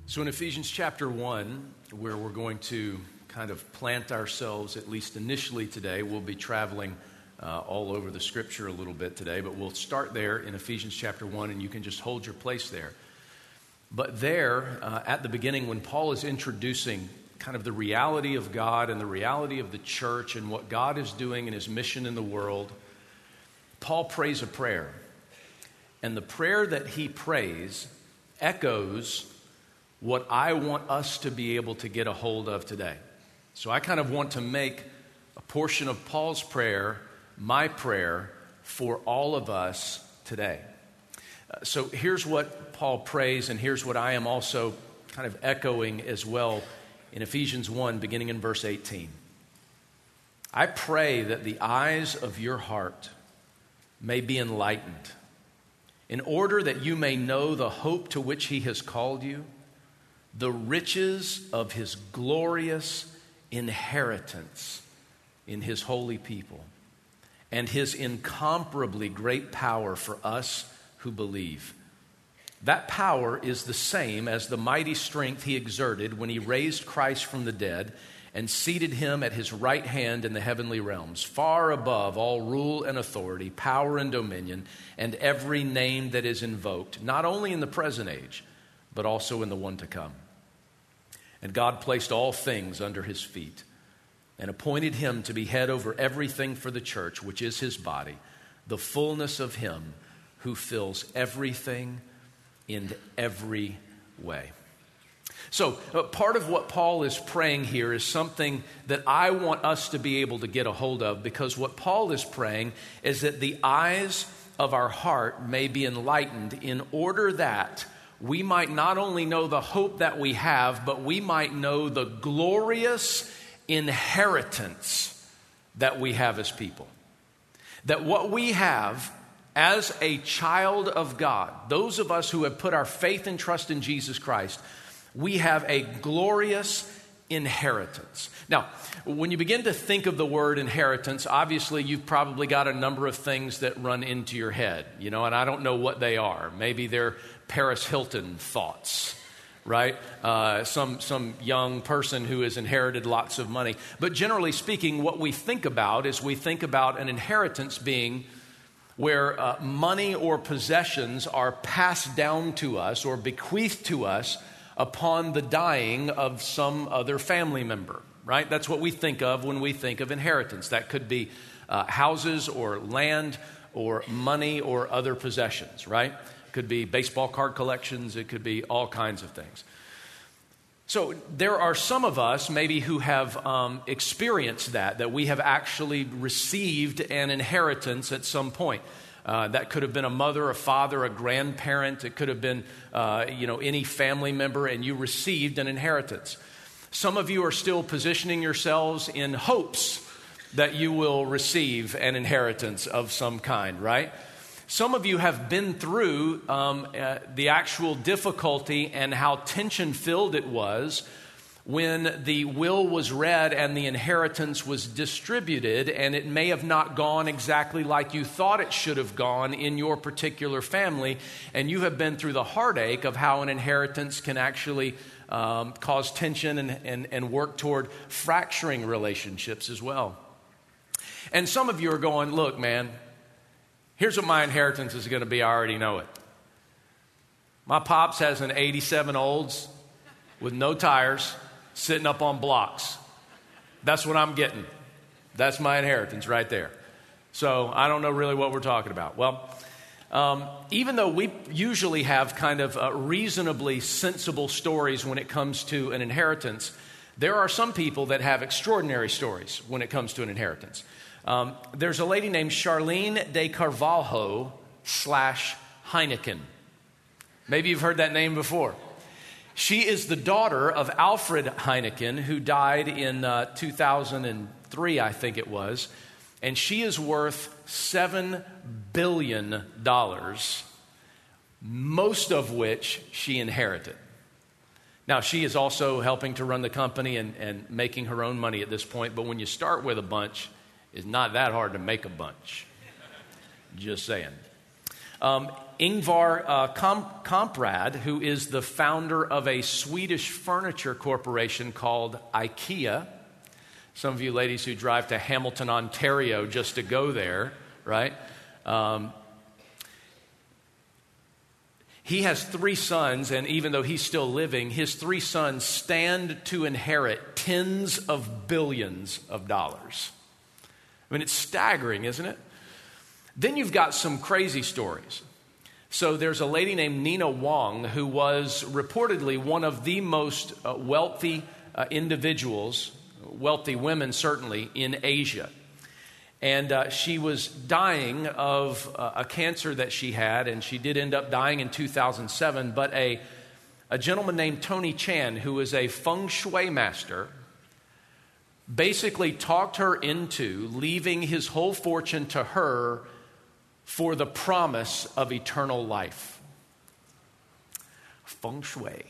So in Ephesians chapter 1, where we're going to kind of plant ourselves, at least initially today, we'll be traveling all over the scripture a little bit today, but we'll start there in Ephesians chapter 1, and you can just hold your place there. But there, at the beginning, when Paul is introducing kind of the reality of God and the reality of the church and what God is doing in his mission in the world, Paul prays a prayer. And the prayer that he prays echoes what I want us to be able to get a hold of today. So I kind of want to make a portion of Paul's prayer my prayer for all of us today. So here's what Paul prays, and here's what I am also kind of echoing as well in Ephesians 1, beginning in verse 18. I pray that the eyes of your heart may be enlightened, in order that you may know the hope to which he has called you, the riches of his glorious inheritance in his holy people, and his incomparably great power for us who believe. That power is the same as the mighty strength he exerted when he raised Christ from the dead and seated him at his right hand in the heavenly realms, far above all rule and authority, power and dominion, and every name that is invoked, not only in the present age, but also in the one to come. And God placed all things under his feet and appointed him to be head over everything for the church, which is his body, the fullness of him who fills everything in every way. So part of what Paul is praying here is something that I want us to be able to get a hold of, because what Paul is praying is that the eyes of our heart may be enlightened, in order that we might not only know the hope that we have, but we might know the glorious inheritance that we have as people. That what we have as a child of God, those of us who have put our faith and trust in Jesus Christ, we have a glorious inheritance. Now, when you begin to think of the word inheritance, obviously you've probably got a number of things that run into your head, and I don't know what they are. Maybe they're Paris Hilton thoughts, right? Some young person who has inherited lots of money. But generally speaking, what we think about is we think about an inheritance being where money or possessions are passed down to us or bequeathed to us upon the dying of some other family member, right? That's what we think of when we think of inheritance. That could be houses or land or money or other possessions, right? It could be baseball card collections. It could be all kinds of things. So there are some of us maybe who have experienced that we have actually received an inheritance at some point. That could have been a mother, a father, a grandparent. It could have been, any family member, and you received an inheritance. Some of you are still positioning yourselves in hopes that you will receive an inheritance of some kind, right? Some of you have been through the actual difficulty and how tension-filled it was when the will was read and the inheritance was distributed, and it may have not gone exactly like you thought it should have gone in your particular family, and you have been through the heartache of how an inheritance can actually cause tension and work toward fracturing relationships as well. And some of you are going, look, man, here's what my inheritance is going to be. I already know it. My pops has an 87 Olds with no tires, sitting up on blocks. That's what I'm getting. That's my inheritance right there. So I don't know really what we're talking about. Well, even though we usually have kind of reasonably sensible stories when it comes to an inheritance, there are some people that have extraordinary stories when it comes to an inheritance. There's a lady named Charlene de Carvalho /Heineken. Maybe you've heard that name before. She is the daughter of Alfred Heineken, who died in 2003, I think it was. And she is worth $7 billion, most of which she inherited. Now, she is also helping to run the company and making her own money at this point. But when you start with a bunch, it's not that hard to make a bunch. Just saying. Ingvar Kamprad, who is the founder of a Swedish furniture corporation called IKEA. Some of you ladies who drive to Hamilton, Ontario just to go there, right? He has 3 sons, and even though he's still living, his 3 sons stand to inherit tens of billions of dollars. I mean, it's staggering, isn't it? Then you've got some crazy stories. So there's a lady named Nina Wong who was reportedly one of the most wealthy individuals, wealthy women certainly, in Asia. And she was dying of a cancer that she had, and she did end up dying in 2007. But a gentleman named Tony Chan, who is a feng shui master, basically talked her into leaving his whole fortune to her for the promise of eternal life. Feng shui.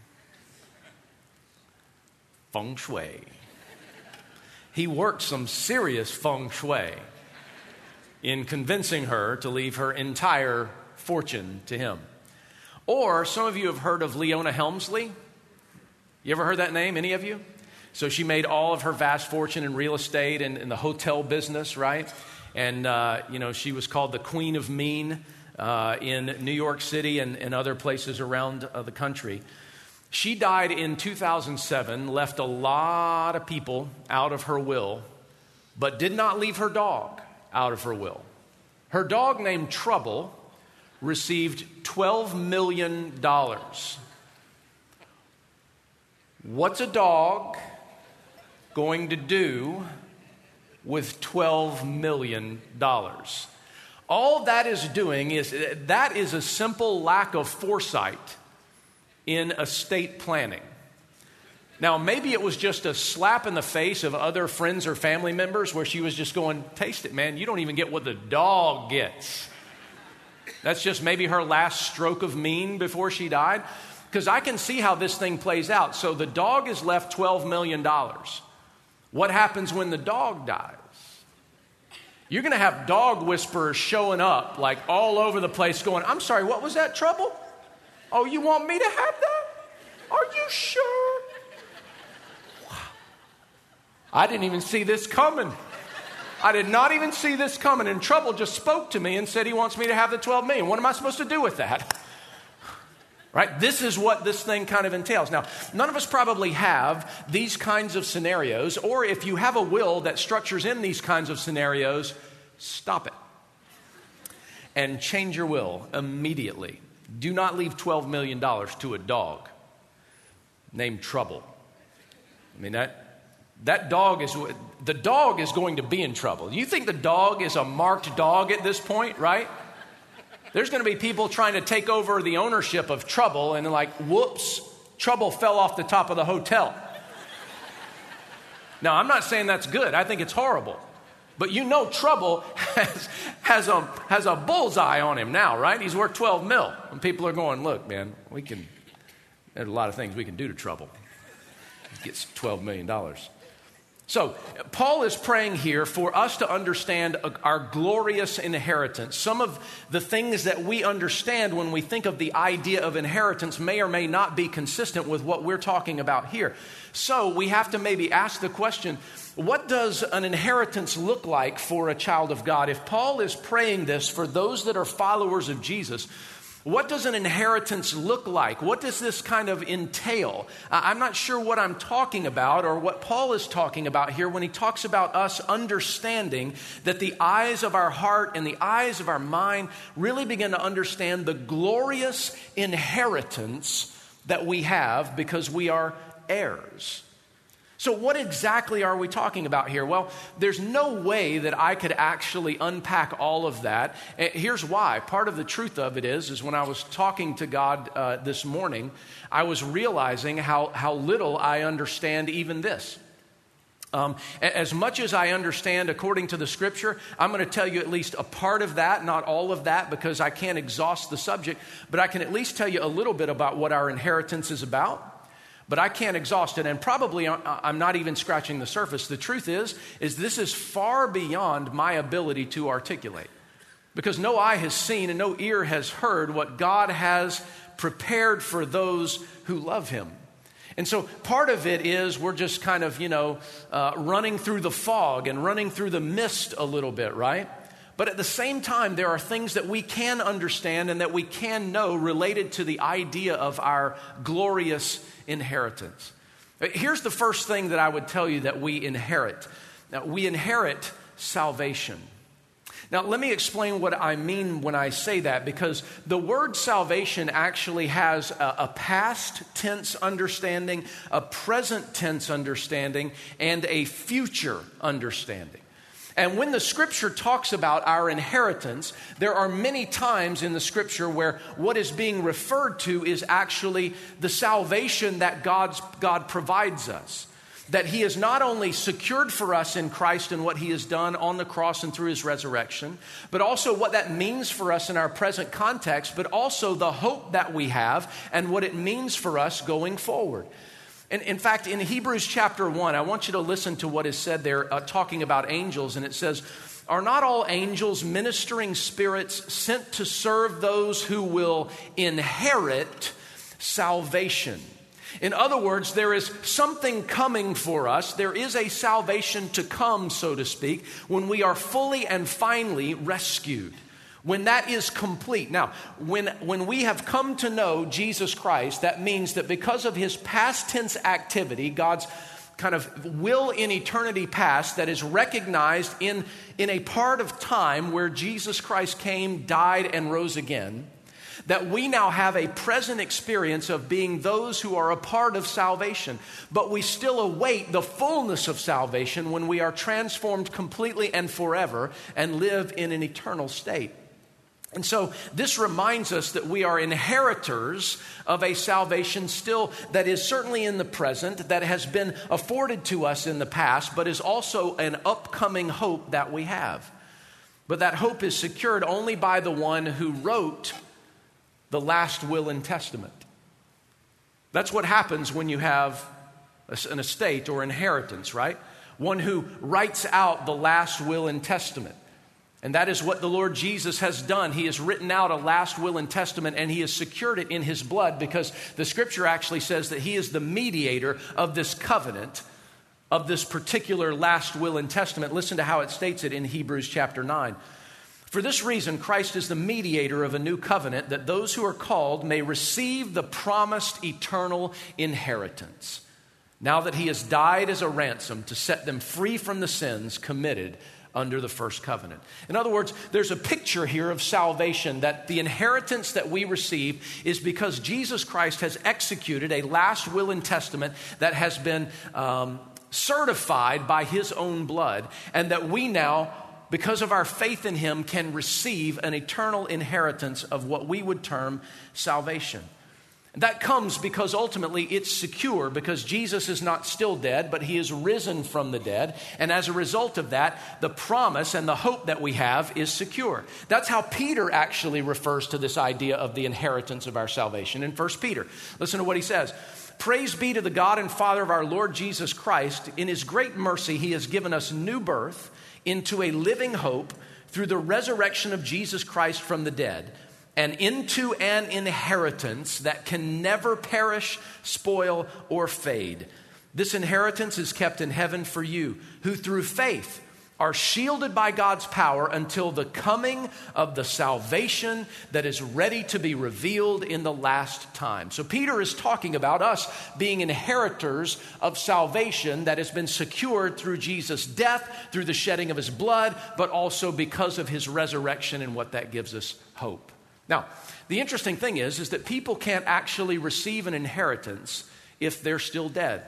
Feng shui. He worked some serious feng shui in convincing her to leave her entire fortune to him. Or some of you have heard of Leona Helmsley. You ever heard that name, any of you? So she made all of her vast fortune in real estate and in the hotel business, right? And, she was called the Queen of Mean in New York City and other places around the country. She died in 2007, left a lot of people out of her will, but did not leave her dog out of her will. Her dog named Trouble received $12 million. What's a dog going to do with $12 million? All that is doing is a simple lack of foresight in estate planning. Now, maybe it was just a slap in the face of other friends or family members where she was just going, taste it, man. You don't even get what the dog gets. That's just maybe her last stroke of mean before she died. Because I can see how this thing plays out. So the dog is left $12 million. What happens when the dog dies? You're going to have dog whisperers showing up like all over the place going, I'm sorry, what was that, Trouble? Oh, you want me to have that? Are you sure? Wow. I didn't even see this coming. I did not even see this coming. And Trouble just spoke to me and said he wants me to have the 12 million. What am I supposed to do with that? Right? This is what this thing kind of entails. Now, none of us probably have these kinds of scenarios, or if you have a will that structures in these kinds of scenarios, stop it and change your will immediately. Do not leave $12 million to a dog named Trouble. I mean, the dog is going to be in trouble. You think the dog is a marked dog at this point, right? There's going to be people trying to take over the ownership of Trouble, and like, whoops, Trouble fell off the top of the hotel. Now, I'm not saying that's good. I think it's horrible. But Trouble has a bullseye on him now, right? He's worth 12 mil. And people are going, look, man, there's a lot of things we can do to Trouble. He gets $12 million. So Paul is praying here for us to understand our glorious inheritance. Some of the things that we understand when we think of the idea of inheritance may or may not be consistent with what we're talking about here. So we have to maybe ask the question, what does an inheritance look like for a child of God? If Paul is praying this for those that are followers of Jesus, what does an inheritance look like? What does this kind of entail? I'm not sure what I'm talking about or what Paul is talking about here when he talks about us understanding that the eyes of our heart and the eyes of our mind really begin to understand the glorious inheritance that we have because we are heirs. So what exactly are we talking about here? Well, there's no way that I could actually unpack all of that. Here's why. Part of the truth of it is when I was talking to God this morning, I was realizing how little I understand even this. As much as I understand according to the scripture, I'm going to tell you at least a part of that, not all of that, because I can't exhaust the subject, but I can at least tell you a little bit about what our inheritance is about. But I can't exhaust it, and probably I'm not even scratching the surface. The truth is this is far beyond my ability to articulate. Because no eye has seen and no ear has heard what God has prepared for those who love him. And so part of it is we're just kind of, running through the fog and running through the mist a little bit, right? But at the same time, there are things that we can understand and that we can know related to the idea of our glorious inheritance. Here's the first thing that I would tell you that we inherit. Now, we inherit salvation. Now, let me explain what I mean when I say that, because the word salvation actually has a past tense understanding, a present tense understanding, and a future understanding. And when the scripture talks about our inheritance, there are many times in the scripture where what is being referred to is actually the salvation that God provides us. That he has not only secured for us in Christ and what he has done on the cross and through his resurrection, but also what that means for us in our present context, but also the hope that we have and what it means for us going forward. And in fact, in Hebrews chapter 1, I want you to listen to what is said there talking about angels. And it says, "Are not all angels ministering spirits sent to serve those who will inherit salvation?" In other words, there is something coming for us. There is a salvation to come, so to speak, when we are fully and finally rescued. When that is complete. Now, when we have come to know Jesus Christ, that means that because of his past tense activity, God's kind of will in eternity past that is recognized in a part of time where Jesus Christ came, died, and rose again, that we now have a present experience of being those who are a part of salvation. But we still await the fullness of salvation when we are transformed completely and forever and live in an eternal state. And so this reminds us that we are inheritors of a salvation still that is certainly in the present, that has been afforded to us in the past, but is also an upcoming hope that we have. But that hope is secured only by the one who wrote the last will and testament. That's what happens when you have an estate or inheritance, right? One who writes out the last will and testament. And that is what the Lord Jesus has done. He has written out a last will and testament, and he has secured it in his blood, because the scripture actually says that he is the mediator of this covenant, of this particular last will and testament. Listen to how it states it in Hebrews chapter 9. "For this reason, Christ is the mediator of a new covenant, that those who are called may receive the promised eternal inheritance, now that he has died as a ransom to set them free from the sins committed under the first covenant." In other words, there's a picture here of salvation, that the inheritance that we receive is because Jesus Christ has executed a last will and testament that has been certified by his own blood, and that we now, because of our faith in him, can receive an eternal inheritance of what we would term salvation. That comes because ultimately it's secure, because Jesus is not still dead, but he is risen from the dead. And as a result of that, the promise and the hope that we have is secure. That's how Peter actually refers to this idea of the inheritance of our salvation in 1 Peter. Listen to what he says. "Praise be to the God and Father of our Lord Jesus Christ. In his great mercy, he has given us new birth into a living hope through the resurrection of Jesus Christ from the dead, and into an inheritance that can never perish, spoil, or fade. This inheritance is kept in heaven for you, who through faith are shielded by God's power until the coming of the salvation that is ready to be revealed in the last time." So Peter is talking about us being inheritors of salvation that has been secured through Jesus' death, through the shedding of his blood, but also because of his resurrection and what that gives us hope. Now, the interesting thing is that people can't actually receive an inheritance if they're still dead.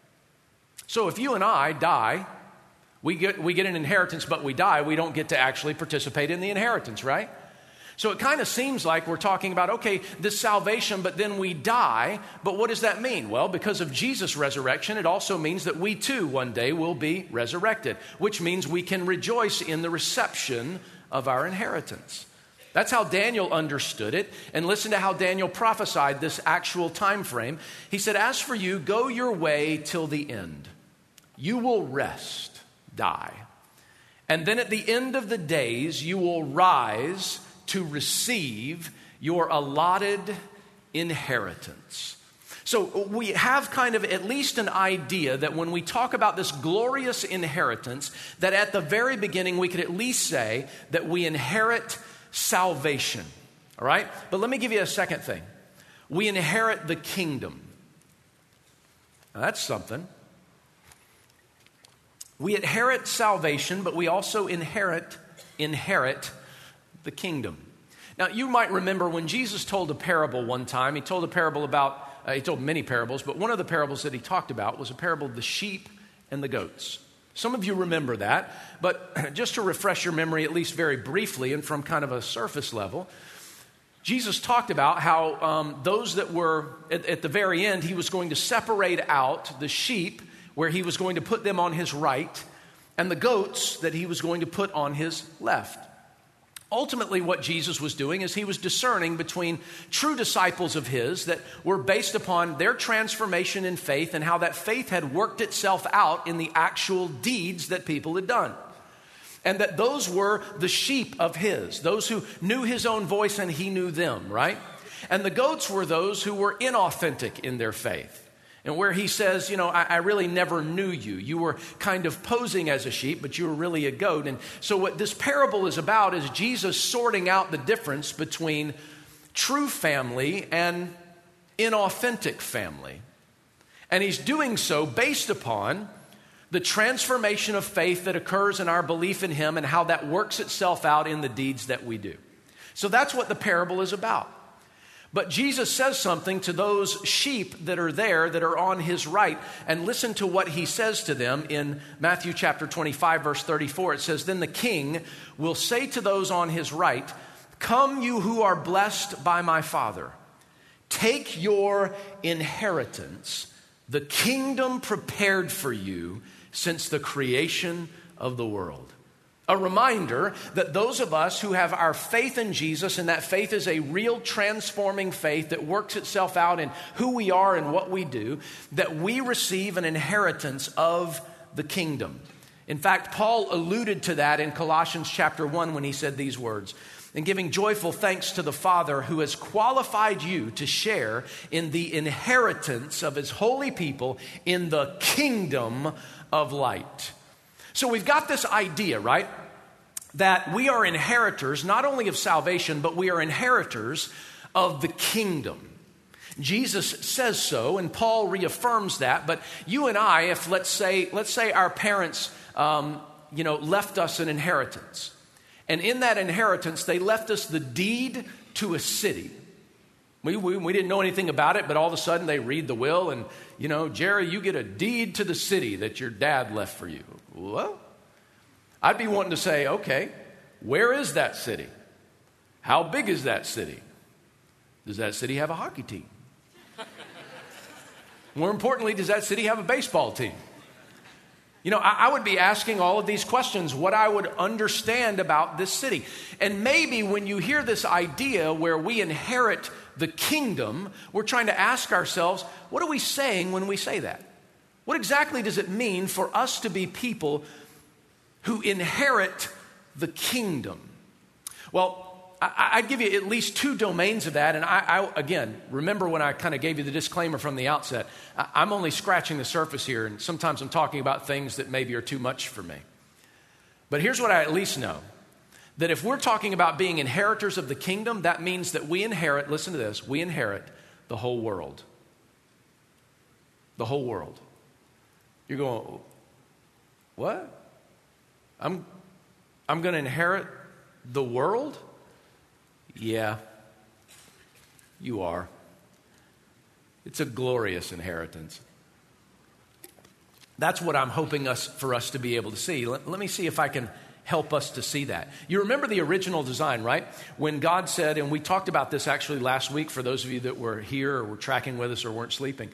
So if you and I die, we get an inheritance, but we die, we don't get to actually participate in the inheritance, right? So it kind of seems like we're talking about, okay, this salvation, but then we die. But what does that mean? Well, because of Jesus' resurrection, it also means that we too one day will be resurrected, which means we can rejoice in the reception of our inheritance. That's how Daniel understood it. And listen to how Daniel prophesied this actual time frame. He said, "As for you, go your way till the end. You will rest, die, And then at the end of the days, you will rise to receive your allotted inheritance. So we have kind of at least an idea that when we talk about this glorious inheritance, that at the very beginning we could at least say that we inherit salvation. All right? But let me give you a second thing. We inherit the kingdom. Now that's something. We inherit salvation, but we also inherit the kingdom. Now, you might remember when Jesus told a parable one time, he told a parable about, he told many parables, but one of the parables that he talked about was a parable of the sheep and the goats. Some of you remember that, but just to refresh your memory, at least very briefly and from kind of a surface level, Jesus talked about how those that were, at the very end, he was going to separate out the sheep where he was going to put them on his right, and the goats that he was going to put on his left. Ultimately, what Jesus was doing is he was discerning between true disciples of his that were based upon their transformation in faith and how that faith had worked itself out in the actual deeds that people had done. And that those were the sheep of his, those who knew his own voice and he knew them, right? And the goats were those who were inauthentic in their faith. And where he says, I really never knew you. You were kind of posing as a sheep, but you were really a goat. And so what this parable is about is Jesus sorting out the difference between true family and inauthentic family. And he's doing so based upon the transformation of faith that occurs in our belief in him and how that works itself out in the deeds that we do. So that's what the parable is about. But Jesus says something to those sheep that are there, that are on his right. And listen to what he says to them in Matthew chapter 25, verse 34. It says, "Then the king will say to those on his right, 'Come, you who are blessed by my Father. Take your inheritance, the kingdom prepared for you since the creation of the world.'" A reminder that those of us who have our faith in Jesus, and that faith is a real transforming faith that works itself out in who we are and what we do, that we receive an inheritance of the kingdom. In fact, Paul alluded to that in Colossians chapter 1 when he said these words, "And giving joyful thanks to the Father who has qualified you to share in the inheritance of his holy people in the kingdom of light." So we've got this idea, right, that we are inheritors not only of salvation, but we are inheritors of the kingdom. Jesus says so, and Paul reaffirms that. But you and I, if let's say our parents, left us an inheritance, and in that inheritance they left us the deed to a city. We didn't know anything about it, but all of a sudden they read the will and, Jerry, you get a deed to the city that your dad left for you. Well, I'd be wanting to say, okay, where is that city? How big is that city? Does that city have a hockey team? More importantly, does that city have a baseball team? I would be asking all of these questions, what I would understand about this city. And maybe when you hear this idea where we inherit the kingdom, we're trying to ask ourselves, what are we saying when we say that? What exactly does it mean for us to be people who inherit the kingdom? Well, I'd give you at least two domains of that. And I again, remember when I kind of gave you the disclaimer from the outset, I'm only scratching the surface here. And sometimes I'm talking about things that maybe are too much for me. But here's what I at least know. That if we're talking about being inheritors of the kingdom, that means that we inherit, listen to this, we inherit the whole world. The whole world. You're going, what? I'm going to inherit the world? Yeah, you are. It's a glorious inheritance. That's what I'm hoping for us to be able to see. Let me see if I can help us to see that. You remember the original design, right? When God said, and we talked about this actually last week for those of you that were here or were tracking with us or weren't sleeping.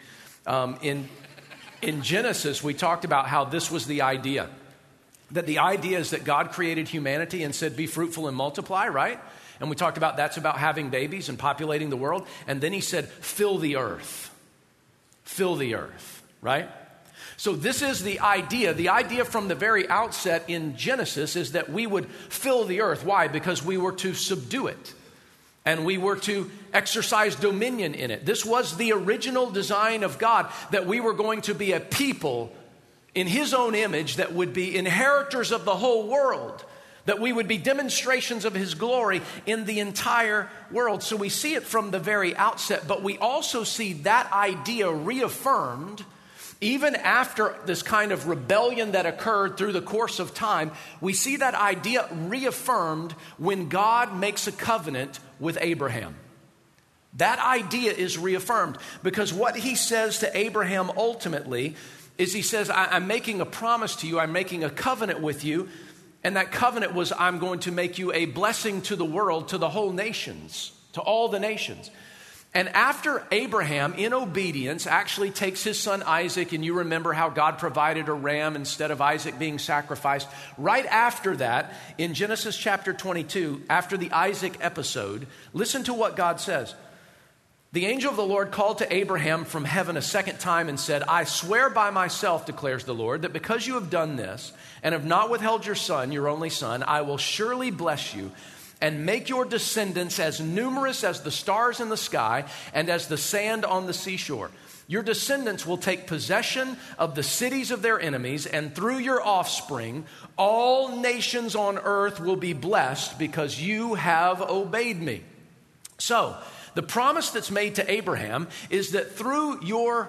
In Genesis, we talked about how this was the idea. That the idea is that God created humanity and said, be fruitful and multiply, right? And we talked about that's about having babies and populating the world. And then he said, fill the earth. Fill the earth, right? So this is the idea. The idea from the very outset in Genesis is that we would fill the earth. Why? Because we were to subdue it. And we were to exercise dominion in it. This was the original design of God, that we were going to be a people in His own image that would be inheritors of the whole world, that we would be demonstrations of His glory in the entire world. So we see it from the very outset, but we also see that idea reaffirmed even after this kind of rebellion that occurred through the course of time. We see that idea reaffirmed when God makes a covenant with Abraham. That idea is reaffirmed because what He says to Abraham ultimately is He says, I'm making a promise to you, I'm making a covenant with you, and that covenant was, I'm going to make you a blessing to the world, to the whole nations, to all the nations. And after Abraham, in obedience, actually takes his son Isaac, and you remember how God provided a ram instead of Isaac being sacrificed. Right after that, in Genesis chapter 22, after the Isaac episode, listen to what God says. The angel of the Lord called to Abraham from heaven a second time and said, I swear by myself, declares the Lord, that because you have done this and have not withheld your son, your only son, I will surely bless you and make your descendants as numerous as the stars in the sky and as the sand on the seashore. Your descendants will take possession of the cities of their enemies, and through your offspring, all nations on earth will be blessed because you have obeyed me. So, the promise that's made to Abraham is that through your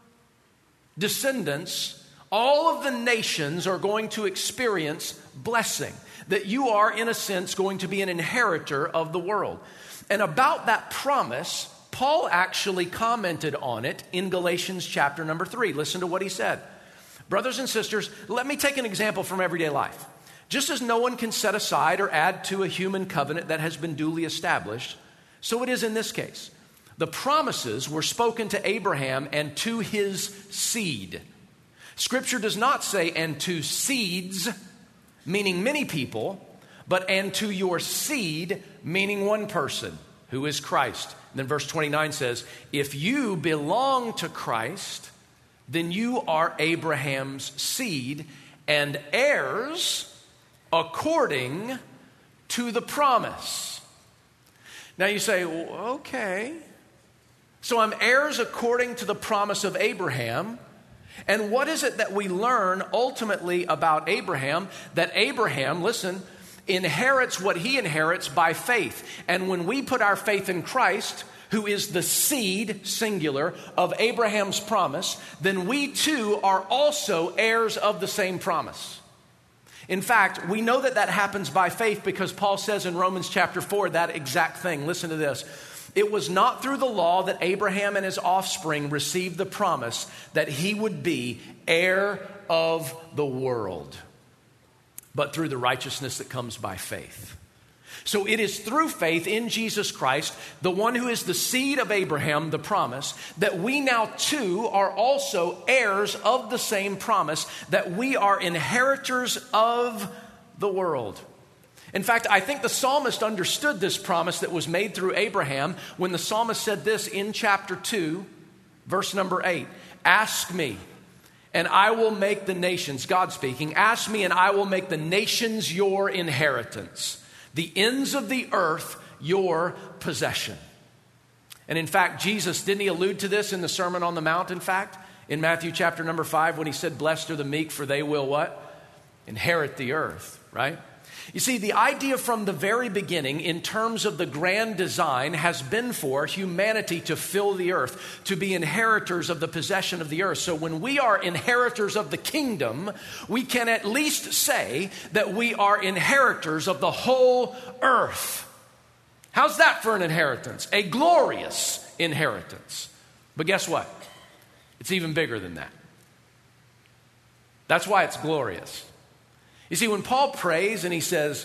descendants, all of the nations are going to experience blessing. That you are, in a sense, going to be an inheritor of the world. And about that promise, Paul actually commented on it in Galatians chapter number 3. Listen to what he said. Brothers and sisters, let me take an example from everyday life. Just as no one can set aside or add to a human covenant that has been duly established, so it is in this case. The promises were spoken to Abraham and to his seed. Scripture does not say, and to seeds, meaning many people, but and to your seed, meaning one person, who is Christ. And then verse 29 says, if you belong to Christ, then you are Abraham's seed and heirs according to the promise. Now you say, well, okay, so I'm heirs according to the promise of Abraham. And what is it that we learn ultimately about Abraham? That Abraham, listen, inherits what he inherits by faith. And when we put our faith in Christ, who is the seed, singular, of Abraham's promise, then we too are also heirs of the same promise. In fact, we know that that happens by faith because Paul says in Romans chapter 4 that exact thing. Listen to this. It was not through the law that Abraham and his offspring received the promise that he would be heir of the world, but through the righteousness that comes by faith. So it is through faith in Jesus Christ, the one who is the seed of Abraham, the promise, that we now too are also heirs of the same promise, that we are inheritors of the world. In fact, I think the psalmist understood this promise that was made through Abraham when the psalmist said this in chapter 2, verse number 8. Ask me, and I will make the nations, God speaking, ask me and I will make the nations your inheritance, the ends of the earth your possession. And in fact, Jesus, didn't he allude to this in the Sermon on the Mount, in fact? In Matthew chapter number 5, when he said, blessed are the meek, for they will what? Inherit the earth, right? You see, the idea from the very beginning in terms of the grand design has been for humanity to fill the earth, to be inheritors of the possession of the earth. So when we are inheritors of the kingdom, we can at least say that we are inheritors of the whole earth. How's that for an inheritance? A glorious inheritance. But guess what? It's even bigger than that. That's why it's glorious. You see, when Paul prays and he says,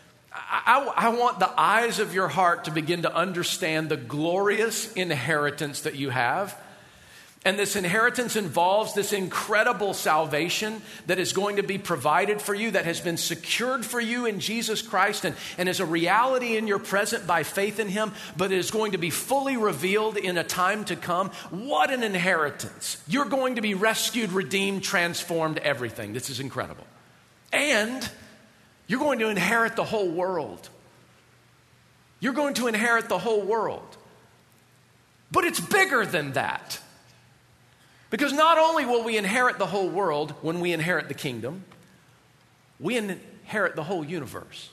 I want the eyes of your heart to begin to understand the glorious inheritance that you have, And this inheritance involves this incredible salvation that is going to be provided for you, that has been secured for you in Jesus Christ and is a reality in your present by faith in Him, but is going to be fully revealed in a time to come. What an inheritance. You're going to be rescued, redeemed, transformed, everything. This is incredible. And you're going to inherit the whole world. You're going to inherit the whole world. But it's bigger than that. Because not only will we inherit the whole world when we inherit the kingdom, we inherit the whole universe.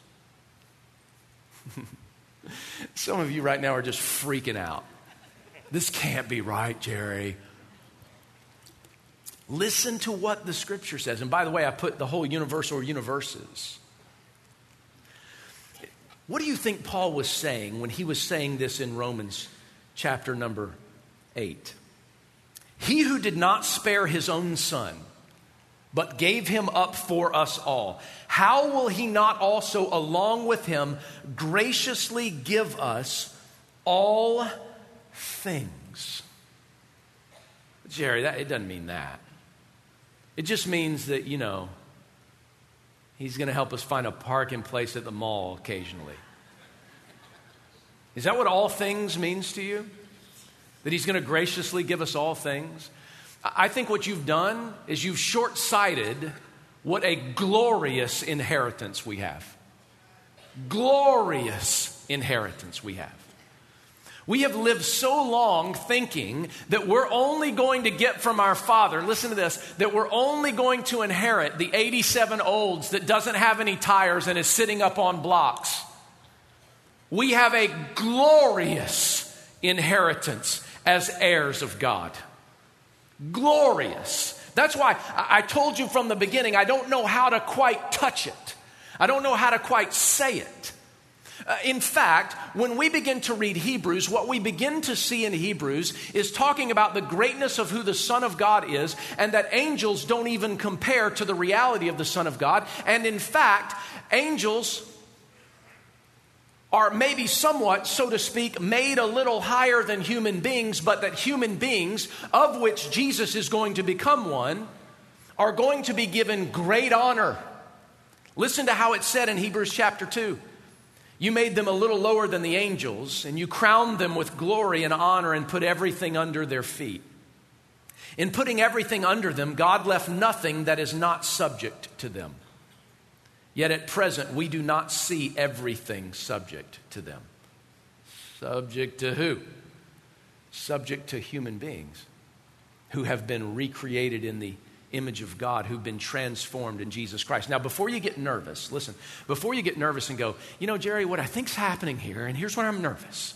Some of you right now are just freaking out. This can't be right, Jerry. Listen to what the scripture says. And by the way, I put the whole universe or universes. What do you think Paul was saying when he was saying this in Romans chapter number 8? He who did not spare his own son, but gave him up for us all, how will he not also along with him graciously give us all things? Jerry, it doesn't mean that. It just means that, He's going to help us find a parking place at the mall occasionally. Is that what all things means to you? That He's going to graciously give us all things? I think what you've done is you've short-sighted what a glorious inheritance we have. Glorious inheritance we have. We have lived so long thinking that we're only going to get from our Father, listen to this, that we're only going to inherit the 87 Olds that doesn't have any tires and is sitting up on blocks. We have a glorious inheritance as heirs of God. Glorious. That's why I told you from the beginning, I don't know how to quite touch it. I don't know how to quite say it. In fact, when we begin to read Hebrews, what we begin to see in Hebrews is talking about the greatness of who the Son of God is, and that angels don't even compare to the reality of the Son of God. And in fact, angels are maybe somewhat, so to speak, made a little higher than human beings, but that human beings, of which Jesus is going to become one, are going to be given great honor. Listen to how it's said in Hebrews chapter 2. You made them a little lower than the angels, and you crowned them with glory and honor and put everything under their feet. In putting everything under them, God left nothing that is not subject to them. Yet at present, we do not see everything subject to them. Subject to who? Subject to human beings who have been recreated in the image of God, who've been transformed in Jesus Christ. Now, before you get nervous, listen, before you get nervous and go, Jerry, what I think's happening here, and here's why I'm nervous.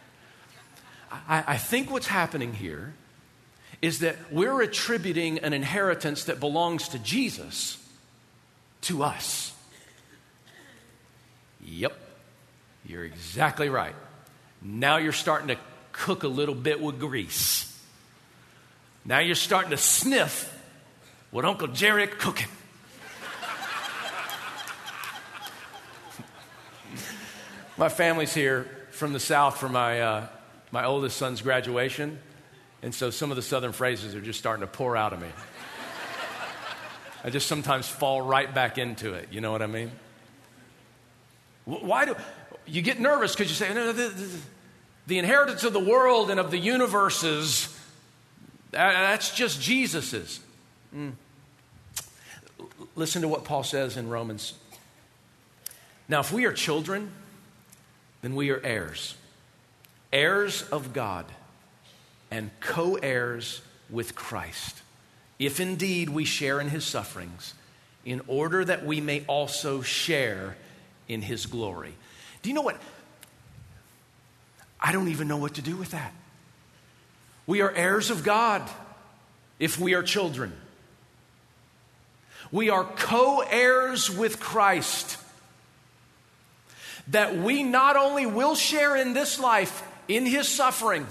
I think what's happening here is that we're attributing an inheritance that belongs to Jesus to us. Yep, you're exactly right. Now you're starting to cook a little bit with grease. Now you're starting to sniff what Uncle Jerry cooking. My family's here from the South for my oldest son's graduation, and so some of the Southern phrases are just starting to pour out of me. I just sometimes fall right back into it. You know what I mean? Why do you get nervous? Because you say, no, the inheritance of the world and of the universes, that's just Jesus's. Listen to what Paul says in Romans. Now, if we are children, then we are heirs. Heirs of God and co-heirs with Christ. If indeed we share in His sufferings, in order that we may also share in His glory. Do you know what? I don't even know what to do with that. We are heirs of God if we are children. We are co-heirs with Christ. That we not only will share in this life, in His suffering,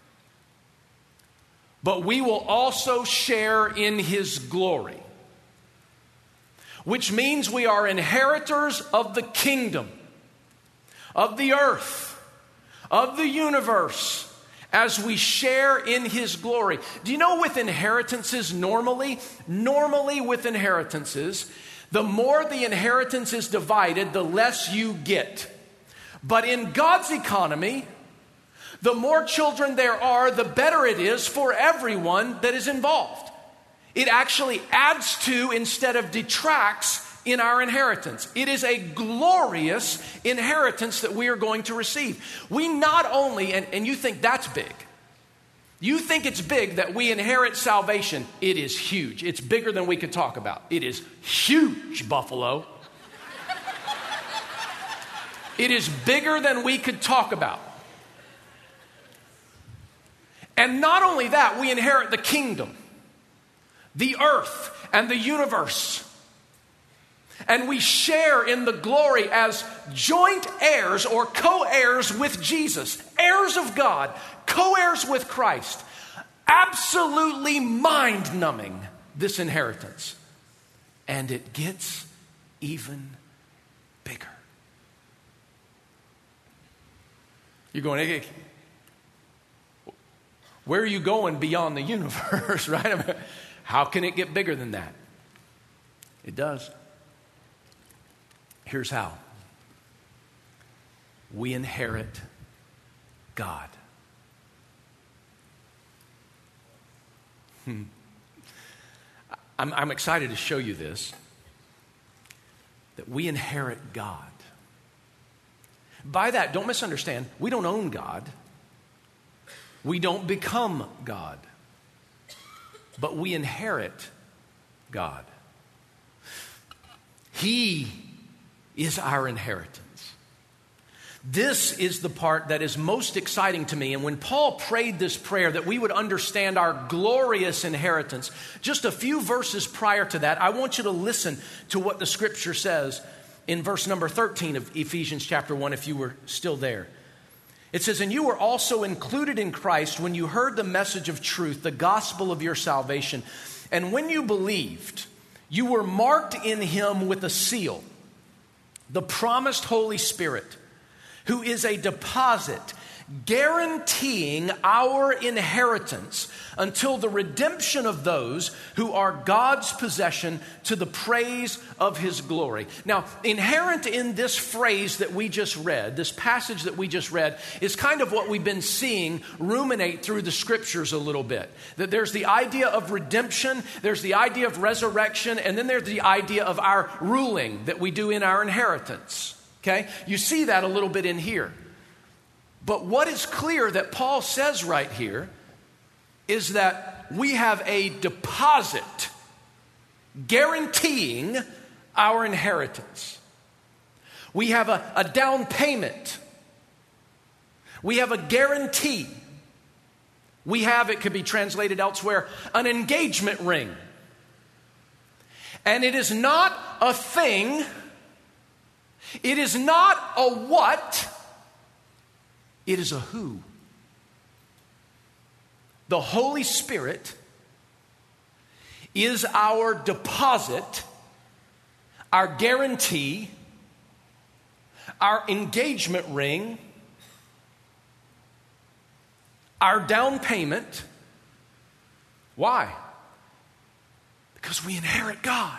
but we will also share in His glory. Which means we are inheritors of the kingdom, of the earth, of the universe, as we share in his glory. Do you know with inheritances, normally with inheritances, the more the inheritance is divided, the less you get. But in God's economy, the more children there are, the better it is for everyone that is involved. It actually adds to instead of detracts in our inheritance. It is a glorious inheritance that we are going to receive. We not only, and you think that's big. You think it's big that we inherit salvation. It is huge. It's bigger than we could talk about. It is huge, Buffalo. It is bigger than we could talk about. And not only that, we inherit the kingdom, the earth, and the universe. And we share in the glory as joint heirs or co-heirs with Jesus, heirs of God, co-heirs with Christ. Absolutely mind-numbing, this inheritance. And it gets even bigger. You're going, hey, where are you going beyond the universe, right? I mean, how can it get bigger than that? It does. Here's how. We inherit God. I'm excited to show you this, that we inherit God. By that, don't misunderstand, we don't own God. We don't become God. But we inherit God. He is our inheritance. This is the part that is most exciting to me. And when Paul prayed this prayer that we would understand our glorious inheritance, just a few verses prior to that, I want you to listen to what the scripture says in verse number 13 of Ephesians chapter 1, if you were still there. It says, "And you were also included in Christ when you heard the message of truth, the gospel of your salvation. And when you believed, you were marked in him with a seal, the promised Holy Spirit, who is a deposit guaranteeing our inheritance until the redemption of those who are God's possession to the praise of his glory." Now, inherent in this phrase that we just read, this passage that we just read, is kind of what we've been seeing ruminate through the scriptures a little bit. That there's the idea of redemption, there's the idea of resurrection, and then there's the idea of our ruling that we do in our inheritance. Okay? You see that a little bit in here. But what is clear that Paul says right here is that we have a deposit guaranteeing our inheritance. We have a down payment. We have a guarantee. We have, it could be translated elsewhere, an engagement ring. And it is not a thing. It is not a what. It is a who. The Holy Spirit is our deposit, our guarantee, our engagement ring, our down payment. Why? Because we inherit God.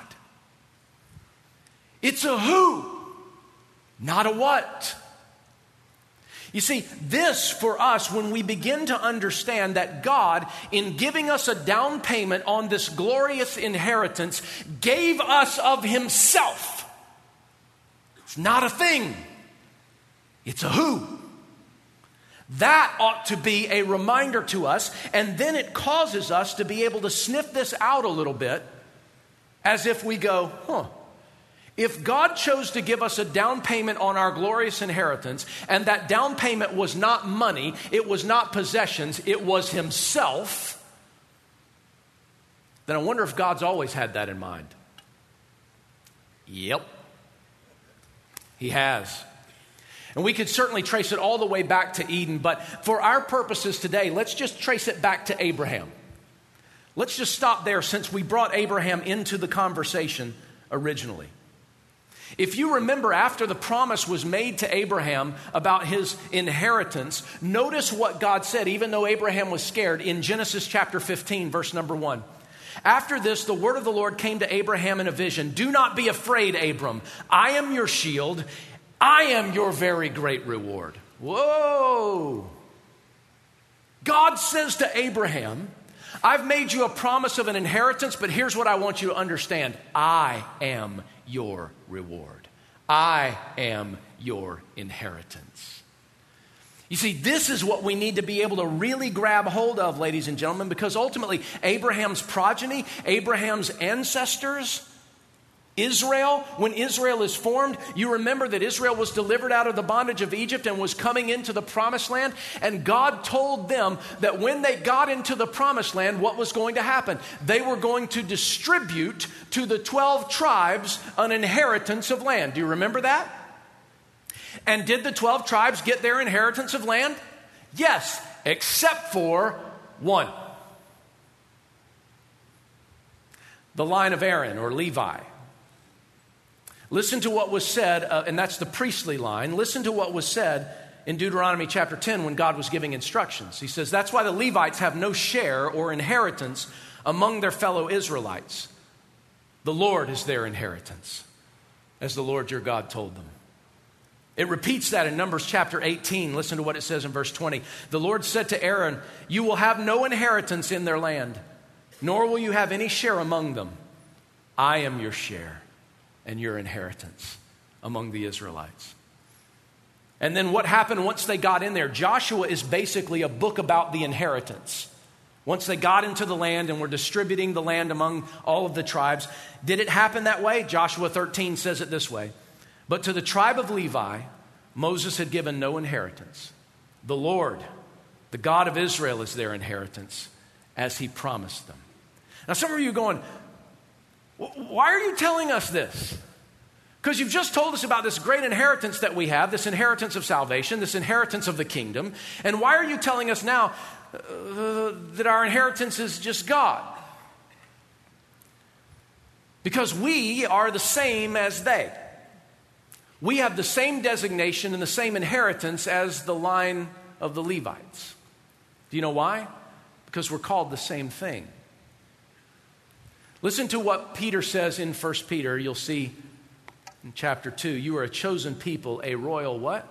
It's a who, not a what. You see, this for us, when we begin to understand that God, in giving us a down payment on this glorious inheritance, gave us of himself. It's not a thing. It's a who. That ought to be a reminder to us, and then it causes us to be able to sniff this out a little bit, as if we go, if God chose to give us a down payment on our glorious inheritance, and that down payment was not money, it was not possessions, it was himself, then I wonder if God's always had that in mind. Yep. He has. And we could certainly trace it all the way back to Eden, but for our purposes today, let's just trace it back to Abraham. Let's just stop there since we brought Abraham into the conversation originally. If you remember, after the promise was made to Abraham about his inheritance, notice what God said, even though Abraham was scared, in Genesis chapter 15, verse number 1. After this, the word of the Lord came to Abraham in a vision. Do not be afraid, Abram. I am your shield. I am your very great reward. Whoa. God says to Abraham, I've made you a promise of an inheritance, but here's what I want you to understand. I am your reward. I am your inheritance. You see, this is what we need to be able to really grab hold of, ladies and gentlemen, because ultimately Abraham's progeny, Abraham's ancestors, Israel, when Israel is formed, you remember that Israel was delivered out of the bondage of Egypt and was coming into the promised land. And God told them that when they got into the promised land, what was going to happen? They were going to distribute to the 12 tribes an inheritance of land. Do you remember that? And did the 12 tribes get their inheritance of land? Yes, except for one. The line of Aaron or Levi. Listen to what was said, and that's the priestly line. Listen to what was said in Deuteronomy chapter 10 when God was giving instructions. He says, that's why the Levites have no share or inheritance among their fellow Israelites. The Lord is their inheritance, as the Lord your God told them. It repeats that in Numbers chapter 18. Listen to what it says in verse 20. The Lord said to Aaron, you will have no inheritance in their land, nor will you have any share among them. I am your share and your inheritance among the Israelites. And then what happened once they got in there? Joshua is basically a book about the inheritance. Once they got into the land and were distributing the land among all of the tribes, did it happen that way? Joshua 13 says it this way. But to the tribe of Levi, Moses had given no inheritance. The Lord, the God of Israel, is their inheritance, as he promised them. Now some of you are going, why are you telling us this? Because you've just told us about this great inheritance that we have, this inheritance of salvation, this inheritance of the kingdom. And why are you telling us now that our inheritance is just God? Because we are the same as they. We have the same designation and the same inheritance as the line of the Levites. Do you know why? Because we're called the same thing. Listen to what Peter says in 1 Peter. You'll see in chapter 2. You are a chosen people, a royal what?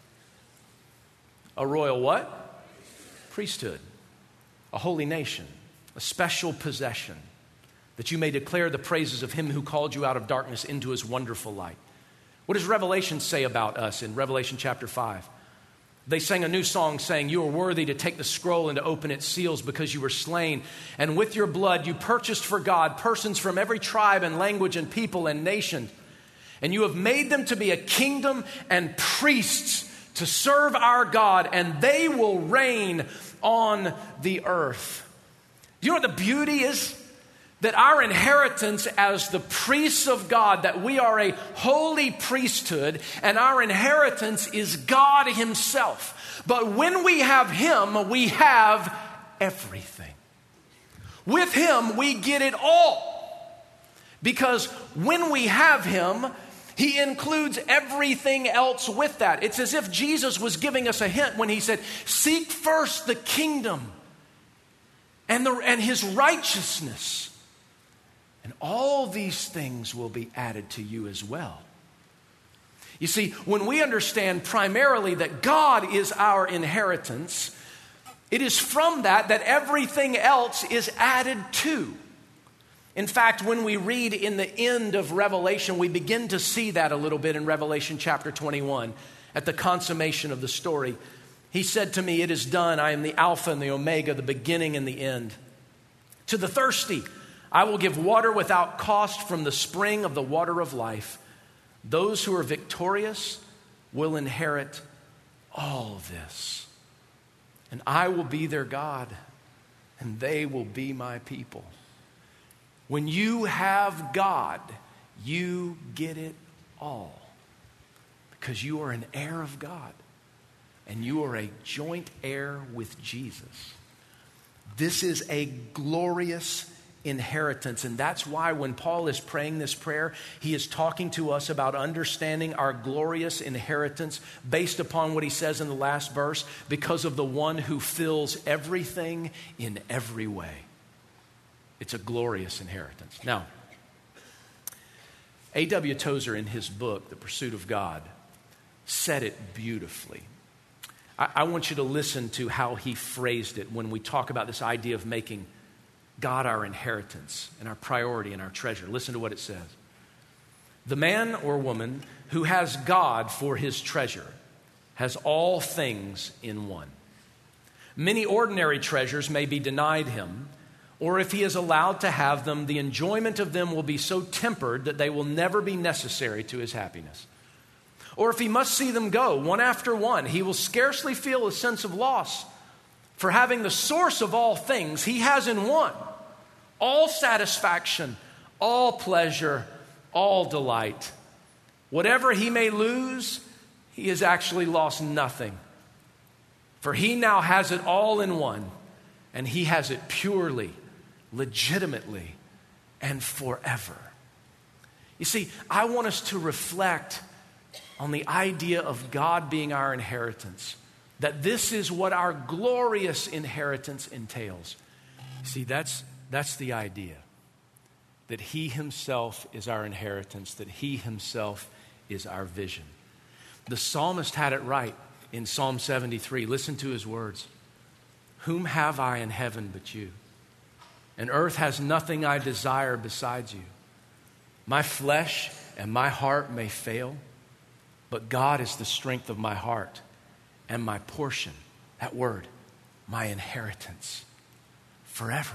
A royal what? Priesthood. A holy nation. A special possession. That you may declare the praises of him who called you out of darkness into his wonderful light. What does Revelation say about us in Revelation chapter 5? They sang a new song saying, you are worthy to take the scroll and to open its seals because you were slain. And with your blood you purchased for God persons from every tribe and language and people and nation. And you have made them to be a kingdom and priests to serve our God, and they will reign on the earth. Do you know what the beauty is? That our inheritance as the priests of God, that we are a holy priesthood, and our inheritance is God himself. But when we have him, we have everything. With him, we get it all. Because when we have him, he includes everything else with that. It's as if Jesus was giving us a hint when he said, seek first the kingdom and his righteousness. And all these things will be added to you as well. You see, when we understand primarily that God is our inheritance, it is from that everything else is added to. In fact, when we read in the end of Revelation, we begin to see that a little bit in Revelation chapter 21 at the consummation of the story. He said to me, it is done. I am the Alpha and the Omega, the beginning and the end. To the thirsty, I will give water without cost from the spring of the water of life. Those who are victorious will inherit all of this. And I will be their God, and they will be my people. When you have God, you get it all. Because you are an heir of God, and you are a joint heir with Jesus. This is a glorious inheritance. And that's why when Paul is praying this prayer, he is talking to us about understanding our glorious inheritance based upon what he says in the last verse, because of the one who fills everything in every way. It's a glorious inheritance. Now, A.W. Tozer in his book, The Pursuit of God, said it beautifully. I want you to listen to how he phrased it when we talk about this idea of making God our inheritance and our priority and our treasure. Listen to what it says. The man or woman who has God for his treasure has all things in one. Many ordinary treasures may be denied him, or if he is allowed to have them, the enjoyment of them will be so tempered that they will never be necessary to his happiness. Or if he must see them go one after one, he will scarcely feel a sense of loss. For having the source of all things, he has in one all satisfaction, all pleasure, all delight. Whatever he may lose, he has actually lost nothing. For he now has it all in one, and he has it purely, legitimately, and forever. You see, I want us to reflect on the idea of God being our inheritance, that this is what our glorious inheritance entails. See, that's the idea, that he himself is our inheritance, that he himself is our vision. The psalmist had it right in Psalm 73. Listen to his words. Whom have I in heaven but you? And earth has nothing I desire besides you. My flesh and my heart may fail, but God is the strength of my heart and my portion. That word, my inheritance, forever.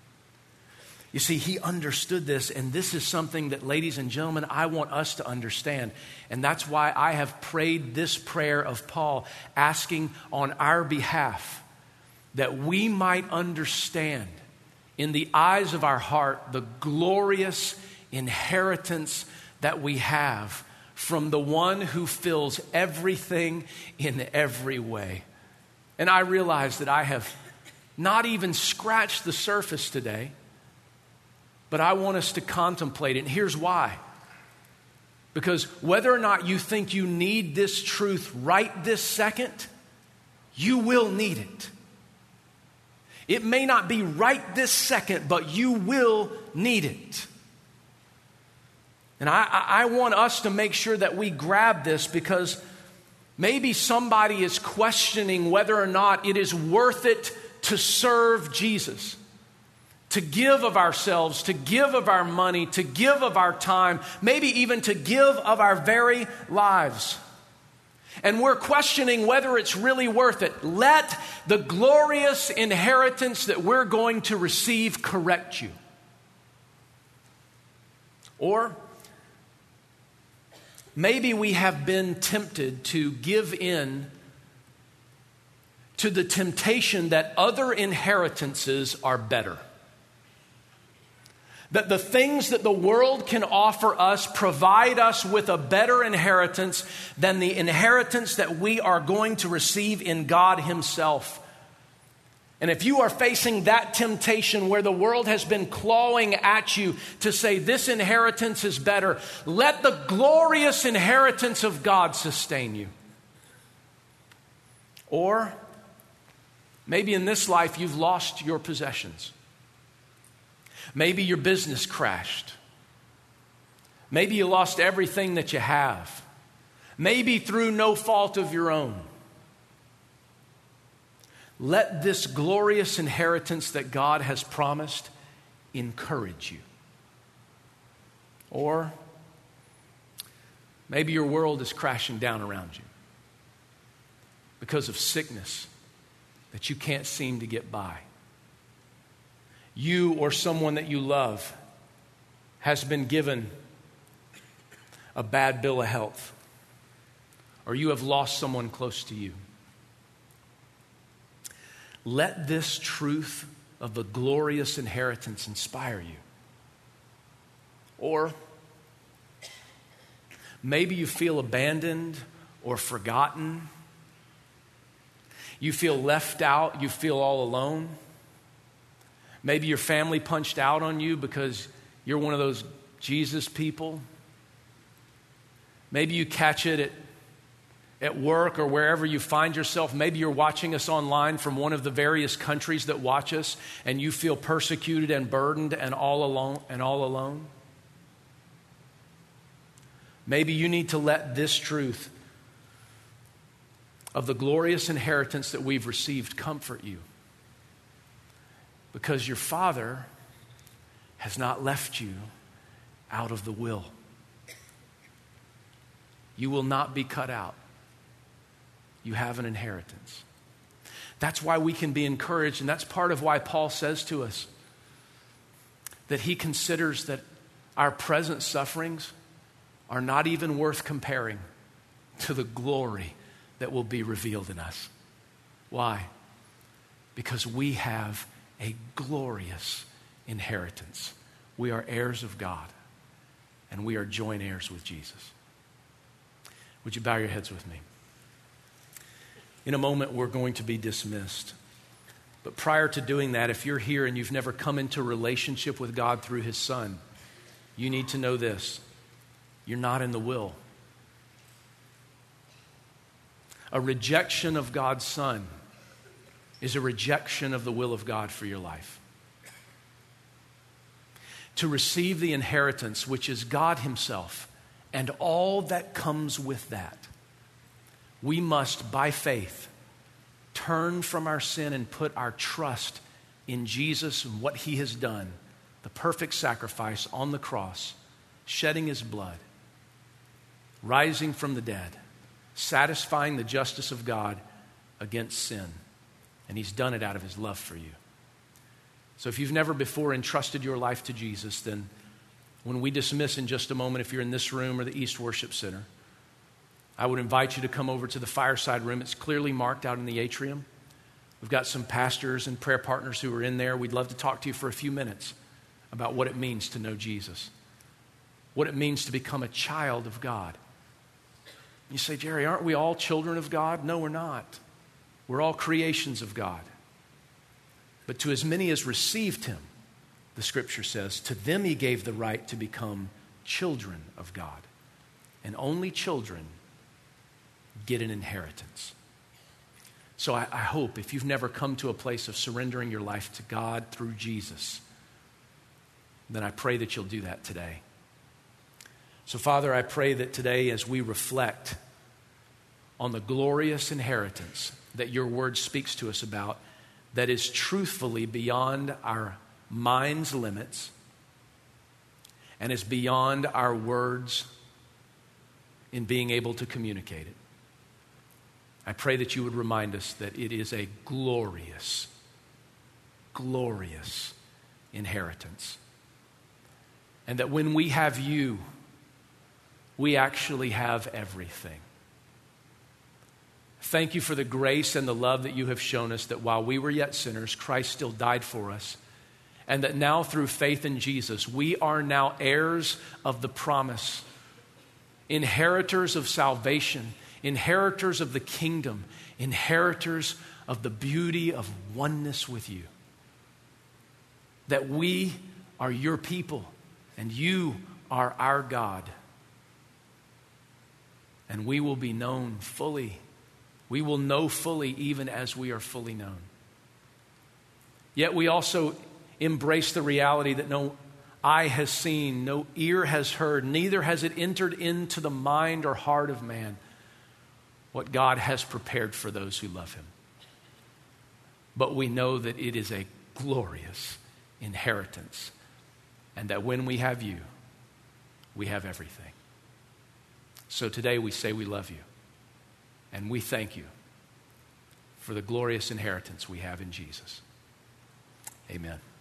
You see, he understood this, and this is something that, ladies and gentlemen, I want us to understand. And that's why I have prayed this prayer of Paul, asking on our behalf that we might understand in the eyes of our heart the glorious inheritance that we have from the one who fills everything in every way. And I realize that I have not even scratched the surface today, but I want us to contemplate it. And here's why. Because whether or not you think you need this truth right this second, you will need it. It may not be right this second, but you will need it. And I want us to make sure that we grab this, because maybe somebody is questioning whether or not it is worth it to serve Jesus, to give of ourselves, to give of our money, to give of our time, maybe even to give of our very lives. And we're questioning whether it's really worth it. Let the glorious inheritance that we're going to receive correct you. Or maybe we have been tempted to give in to the temptation that other inheritances are better. That the things that the world can offer us provide us with a better inheritance than the inheritance that we are going to receive in God himself. And if you are facing that temptation where the world has been clawing at you to say this inheritance is better, let the glorious inheritance of God sustain you. Or maybe in this life you've lost your possessions. Maybe your business crashed. Maybe you lost everything that you have. Maybe through no fault of your own. Let this glorious inheritance that God has promised encourage you. Or maybe your world is crashing down around you because of sickness that you can't seem to get by. You or someone that you love has been given a bad bill of health, or you have lost someone close to you. Let this truth of the glorious inheritance inspire you. Or maybe you feel abandoned or forgotten. You feel left out. You feel all alone. Maybe your family punched out on you because you're one of those Jesus people. Maybe you catch it at work or wherever you find yourself. Maybe you're watching us online from one of the various countries that watch us, and you feel persecuted and burdened and all alone. Maybe you need to let this truth of the glorious inheritance that we've received comfort you. Because your Father has not left you out of the will. You will not be cut out. You have an inheritance. That's why we can be encouraged, and that's part of why Paul says to us that he considers that our present sufferings are not even worth comparing to the glory that will be revealed in us. Why? Because we have a glorious inheritance. We are heirs of God, and we are joint heirs with Jesus. Would you bow your heads with me? In a moment, we're going to be dismissed. But prior to doing that, if you're here and you've never come into a relationship with God through His Son, you need to know this: you're not in the will. A rejection of God's Son is a rejection of the will of God for your life. To receive the inheritance, which is God Himself, and all that comes with that, we must, by faith, turn from our sin and put our trust in Jesus and what He has done, the perfect sacrifice on the cross, shedding His blood, rising from the dead, satisfying the justice of God against sin. And He's done it out of His love for you. So if you've never before entrusted your life to Jesus, then when we dismiss in just a moment, if you're in this room or the East Worship Center, I would invite you to come over to the fireside room. It's clearly marked out in the atrium. We've got some pastors and prayer partners who are in there. We'd love to talk to you for a few minutes about what it means to know Jesus, what it means to become a child of God. You say, Jerry, aren't we all children of God? No, we're not. We're all creations of God. But to as many as received Him, the Scripture says, to them He gave the right to become children of God. And only children get an inheritance. So I hope if you've never come to a place of surrendering your life to God through Jesus, then I pray that you'll do that today. So Father, I pray that today as we reflect on the glorious inheritance that your word speaks to us about, that is truthfully beyond our mind's limits and is beyond our words in being able to communicate it. I pray that you would remind us that it is a glorious, glorious inheritance. And that when we have you, we actually have everything. Thank you for the grace and the love that you have shown us, that while we were yet sinners, Christ still died for us. And that now through faith in Jesus, we are now heirs of the promise, inheritors of salvation, inheritors of the kingdom, inheritors of the beauty of oneness with you. That we are your people and you are our God. And we will be known fully. We will know fully even as we are fully known. Yet we also embrace the reality that no eye has seen, no ear has heard, neither has it entered into the mind or heart of man what God has prepared for those who love Him. But we know that it is a glorious inheritance, and that when we have you, we have everything. So today we say we love you, and we thank you for the glorious inheritance we have in Jesus. Amen.